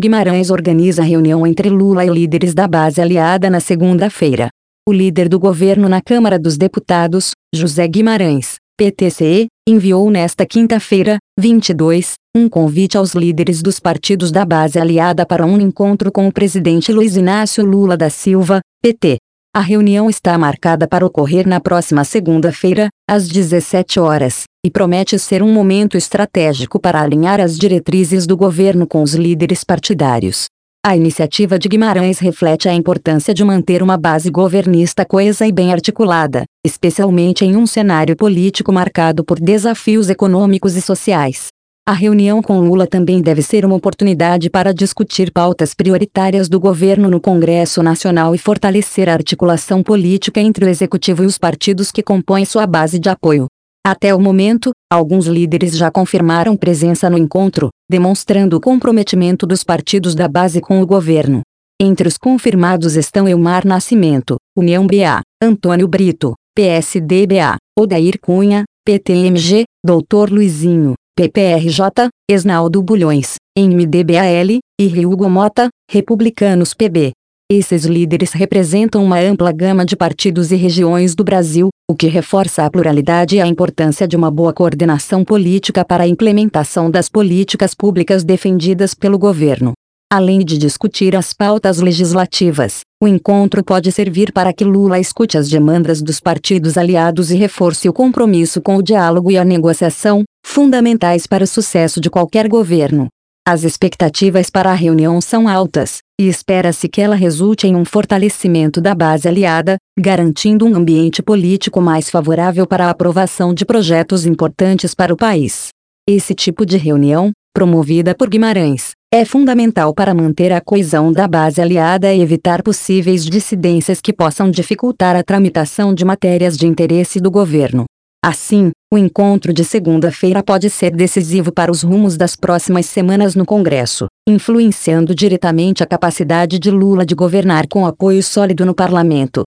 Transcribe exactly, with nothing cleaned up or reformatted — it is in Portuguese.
Guimarães organiza reunião entre Lula e líderes da base aliada na segunda-feira. O líder do governo na Câmara dos Deputados, José Guimarães, P T C E, enviou nesta quinta-feira, vinte e dois, um convite aos líderes dos partidos da base aliada para um encontro com o presidente Luiz Inácio Lula da Silva, P T. A reunião está marcada para ocorrer na próxima segunda-feira, às dezessete horas, e promete ser um momento estratégico para alinhar as diretrizes do governo com os líderes partidários. A iniciativa de Guimarães reflete a importância de manter uma base governista coesa e bem articulada, especialmente em um cenário político marcado por desafios econômicos e sociais. A reunião com Lula também deve ser uma oportunidade para discutir pautas prioritárias do governo no Congresso Nacional e fortalecer a articulação política entre o Executivo e os partidos que compõem sua base de apoio. Até o momento, alguns líderes já confirmaram presença no encontro, demonstrando o comprometimento dos partidos da base com o governo. Entre os confirmados estão Elmar Nascimento, União B A, Antônio Brito, P S D B A, Odair Cunha, P T M G, doutor Luizinho, P P R J, Esnaldo Bulhões, M D B A L, e Hugo Mota, Republicanos P B. Esses líderes representam uma ampla gama de partidos e regiões do Brasil, o que reforça a pluralidade e a importância de uma boa coordenação política para a implementação das políticas públicas defendidas pelo governo. Além de discutir as pautas legislativas, o encontro pode servir para que Lula escute as demandas dos partidos aliados e reforce o compromisso com o diálogo e a negociação, fundamentais para o sucesso de qualquer governo. As expectativas para a reunião são altas, e espera-se que ela resulte em um fortalecimento da base aliada, garantindo um ambiente político mais favorável para a aprovação de projetos importantes para o país. Esse tipo de reunião, promovida por Guimarães, é fundamental para manter a coesão da base aliada e evitar possíveis dissidências que possam dificultar a tramitação de matérias de interesse do governo. Assim, o encontro de segunda-feira pode ser decisivo para os rumos das próximas semanas no Congresso, influenciando diretamente a capacidade de Lula de governar com apoio sólido no parlamento.